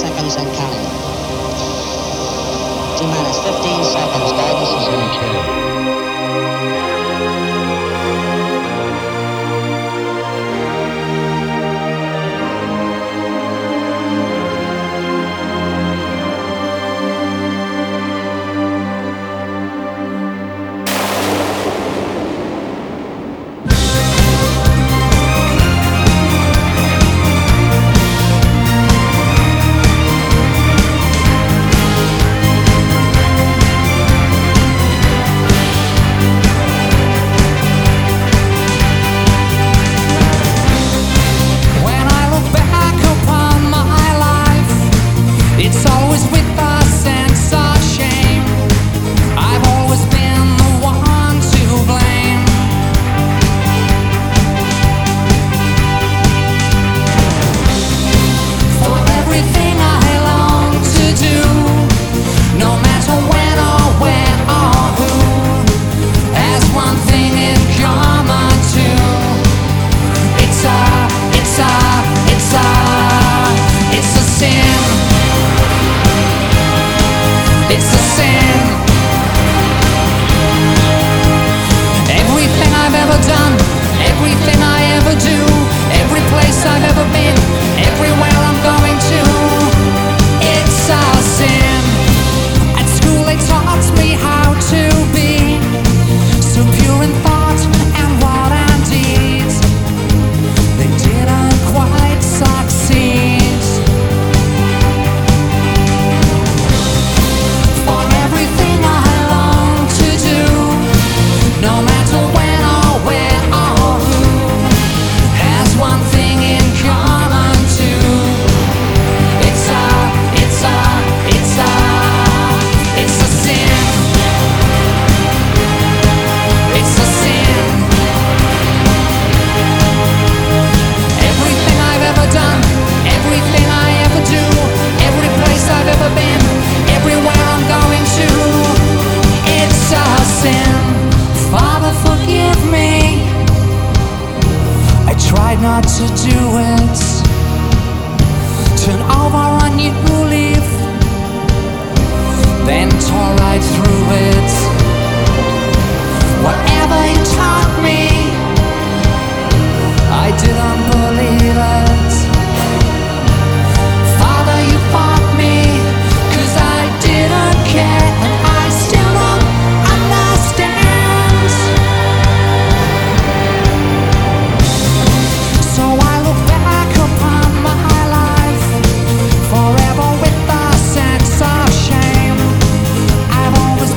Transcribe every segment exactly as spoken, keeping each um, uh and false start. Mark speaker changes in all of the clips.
Speaker 1: seconds and counting. T minus fifteen seconds. Guidance is in two.
Speaker 2: Not to do it. Turn over a new leaf, then tore right through it. Whatever you taught me, I didn't believe it. Father, you fought me, 'cause I didn't care, and I still don't understand. So I look back upon my life, forever with a sense of shame. I've always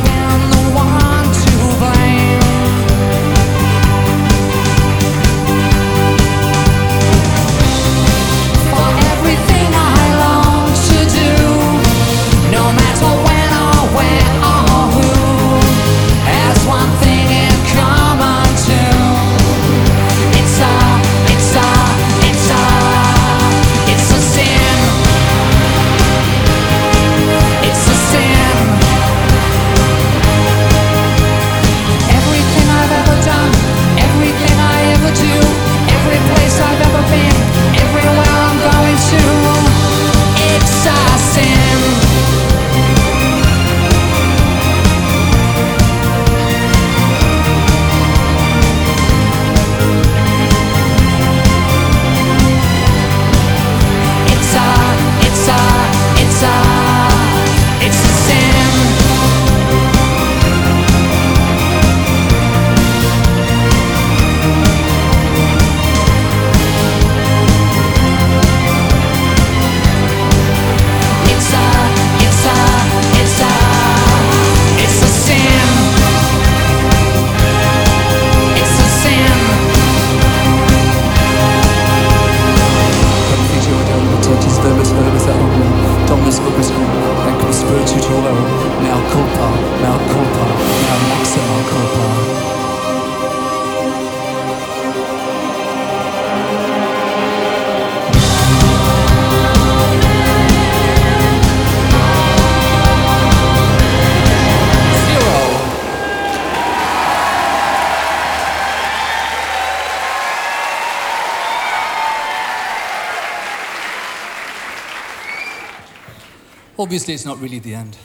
Speaker 3: Obviously, it's not really the end.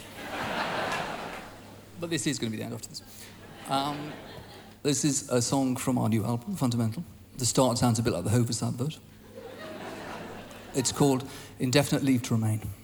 Speaker 3: But this is going to be the end after this. Um, this is a song from our new album, Fundamental. The start sounds a bit like the Hovis advert. It's called Indefinite Leave to Remain.